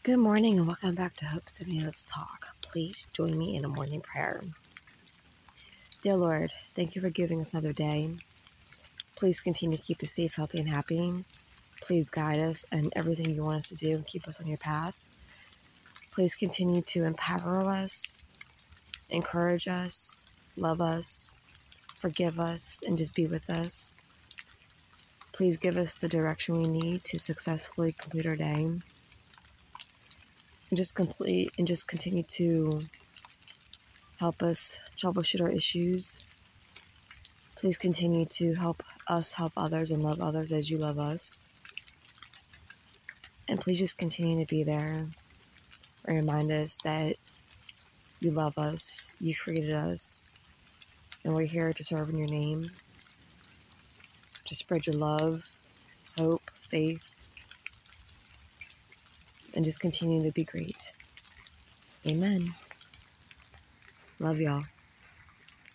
Good morning and welcome back to Hope City. Let's talk. Please join me in a morning prayer. Dear Lord, thank you for giving us another day. Please continue to keep us safe, healthy, and happy. Please guide us in everything you want us to do and keep us on your path. Please continue to empower us, encourage us, love us, forgive us, and just be with us. Please give us the direction we need to successfully complete our day. And just continue to help us troubleshoot our issues. Please continue to help us help others and love others as you love us. And please just continue to be there and remind us that you love us, you created us, and we're here to serve in your name. To spread your love, hope, faith, and just continue to be great. Amen. Love y'all.